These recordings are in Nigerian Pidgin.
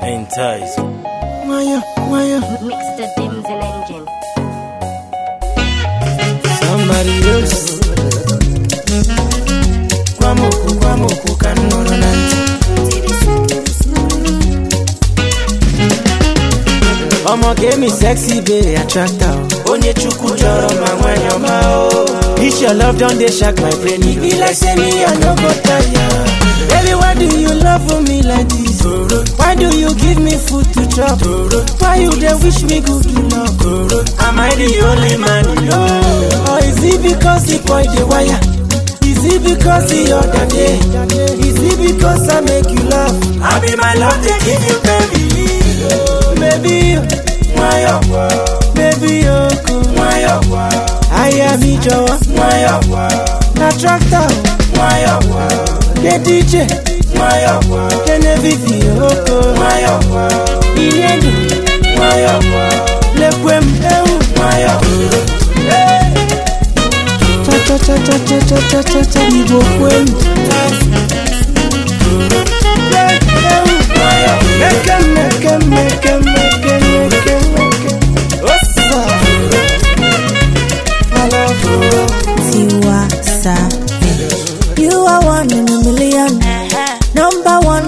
Entice. Mix the dims and engine. Somebody else. Kwamoku kanonanti. Omo give me sexy baby attractor. Onye chuku joro ma o. If your love don't dey shock my brain, it be like say me I no go tire. Baby, why do you love for me like this? Why do you give me food to chop? Why you dey wish me good luck? Am I the only man you know? Or is it because the boy dey wire? Is it because the other day? Is it because I make you laugh? I be my love, they give you baby. Baby, why up? Baby, why up? I am me Joe, why up? Na tractor, why up? The DJ, why up? The Nevi, why up? Inedu, why up? Le Quem, why up? Cha Ibo Quem. Make him. Tiwa Savage, you are one in a million. Number one.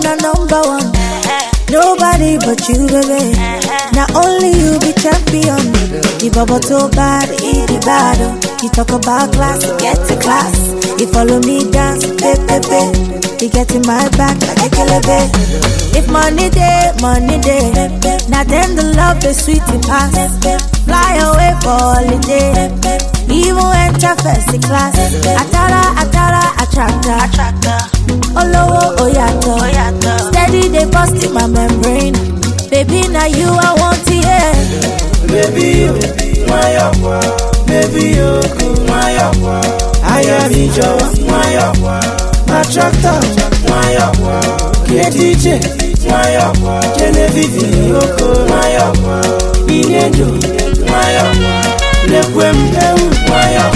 Nobody but you, baby. Not only you be champion. The bubble too bad, eat the battle. You talk about class, get to class. You follow me dance, baby. You get in my back like a killer, babe. If money day. Now then the love is sweet to pass. Fly away for holiday. Even enter first class. Atara, attractor. Olowo oyato. Steady they bust in my membrane. Baby, now you I want to hear. Baby, why up? Baby, why up? I am Joe, why up? Attractor, why up? The DJ, why up? Genevieve, why up? Inedu, why up? Le Quem, why up?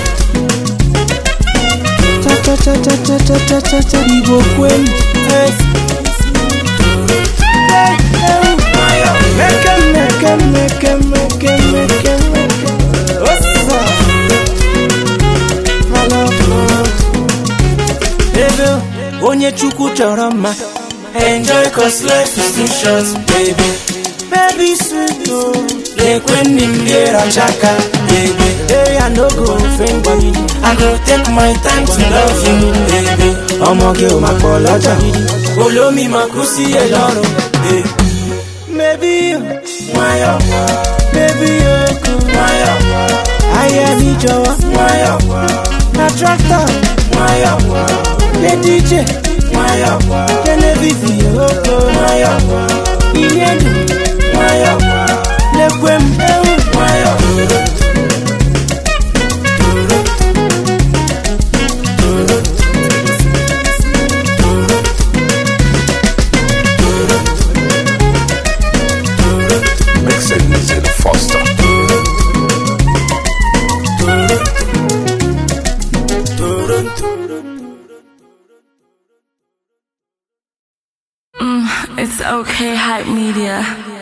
Cha Ibo Quem. Why up? Make him. Baby, onye chuku choro ma. Enjoy cause life is too short, baby. Baby sweet oh, lekwen nimgera chaka, baby. Hey, I no go offend you. I go take my time to love you, baby. Omoge o makoloja, olomi makusi eloro, baby. Maybe why up? Baby, why up? I am Joe, why up? Na tractor, why up? The DJ, why up? The Nevi, why up? Inedu, why up? Le Quem, why up? It's okay, Hype Media.